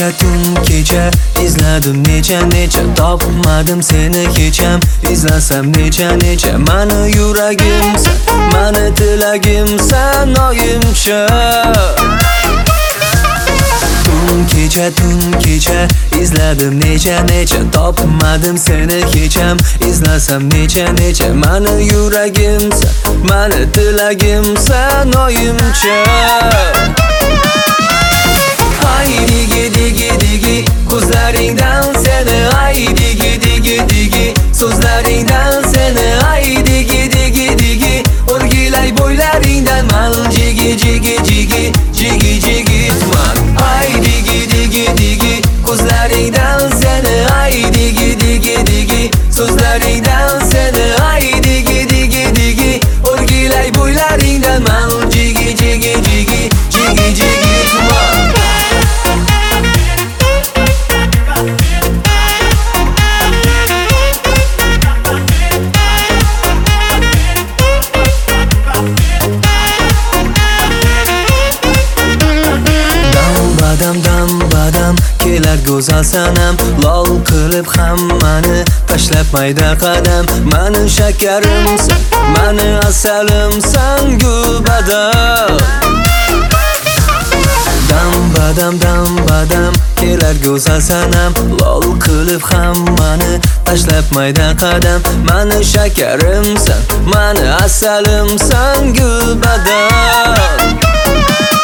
tun kecha izladim necha topmadim seni hecham izlasam necha mani yuragimsan mani tilagimsan oyimcha tun kecha izladim necha topmadim seni hecham izlasam necha mani yuragimsan mani tilagimsan oyimcha ay digi ko'zlaringdan seni ay digi so'zlaringdan seni ay digi o'rgilay bo'ylaringdan mal jigi tuman ay digi ko'zlaringdan seni ay digi so'zlaringdan seni ay digi o'rgilay bo'ylaringdan mal jigi tuman badam kelar go'zal sanam lol qilib hammani tashlab mayda qadam mani shakarimsan mani asalimsan gulbadam badam kelar go'zal sanam lol qilib hammani tashlab mayda qadam mani shakarimsan mani asalimsan gulbadam